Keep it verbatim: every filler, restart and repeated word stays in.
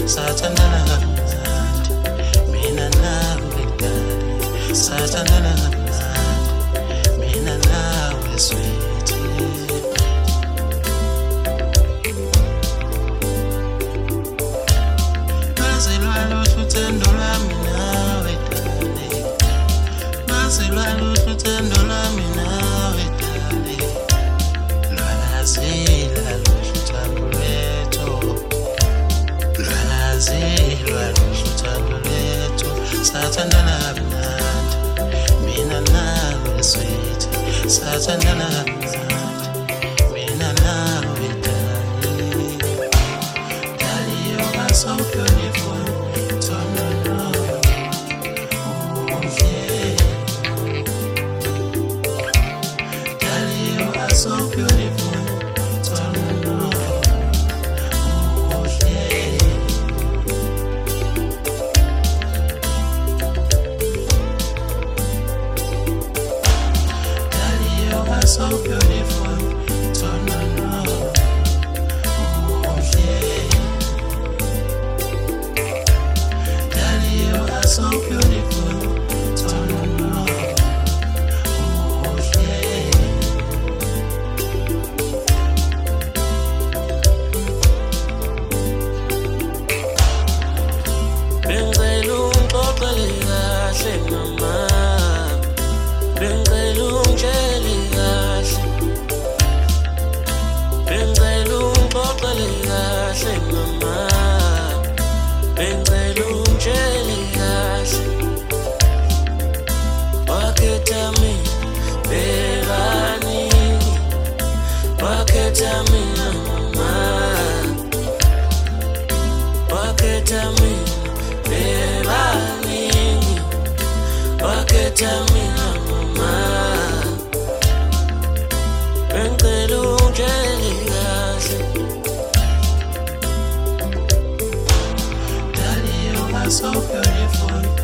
sathandana kamnandi, mina nawe dali, sathandana kamnandi, mina nawe sweetie. Mazelwa luthando lami nawe dali, mazelwa luthando lami nawe dali, lwazela luthando lethu, lwazela luthando lethu, sathandana kamnandi, mina nawe sweetie, sathandana kamnandi, mina nawe dali. Dali, you are so beautiful, turn around, oh yeah. Dali, you are so beautiful, turn around, oh yeah. Dali, you are so beautiful, turn around, oh yeah. Daddy, you are so beautiful, turn around, oh yeah. Bengicela ungixoxele kahle mama, bengicela ungitshele kahle, bengicela ungixoxele kahle mama, bengicela ungitshele kahle, wakhetha mina bebani, wakhetha mina mama, wakhetha mina bebani, wakhetha mina mama, bengicela ungitshele kahle. Daddy, you are so beautiful,